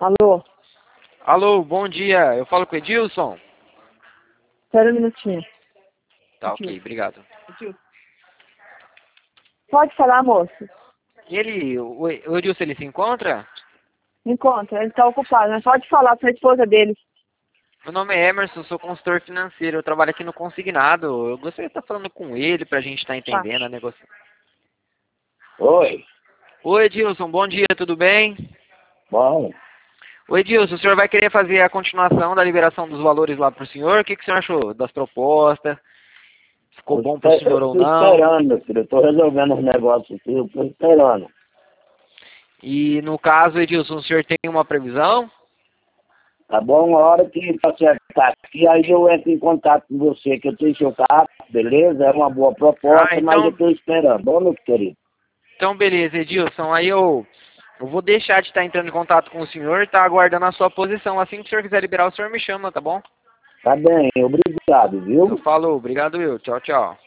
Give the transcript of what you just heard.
Alô? Alô, bom dia. Eu falo com o Edilson? Espera um minutinho. Tá, ok, obrigado. Pode falar, moço. O Edilson, ele se encontra? Encontra, ele tá ocupado, mas pode falar para a esposa dele. Meu nome é Emerson, sou consultor financeiro. Eu trabalho aqui no Consignado. Eu gostaria de estar falando com ele pra gente estar Tá. entendendo a negociação. Oi, Oi, Edilson, bom dia, tudo bem? bom. Oi, Edilson, o senhor vai querer fazer a continuação da liberação dos valores lá pro senhor? O que o senhor achou das propostas? Ficou bom pro senhor Eu ou tô não? esperando, meu filho. Eu tô resolvendo os negócios aqui, eu tô esperando. E no caso, Edilson, o senhor tem uma previsão? Tá bom? A hora que acertar aqui, aí eu entro em contato com você, que eu tenho seu carro, beleza? É uma boa proposta, mas eu tô esperando. Bom, meu querido? Então, beleza, Edilson. Aí eu vou deixar de estar entrando em contato com o senhor e estar aguardando a sua posição. Assim que o senhor quiser liberar, o senhor me chama, tá bom? Tá bem, obrigado, viu? Eu falo, obrigado eu. Tchau, tchau.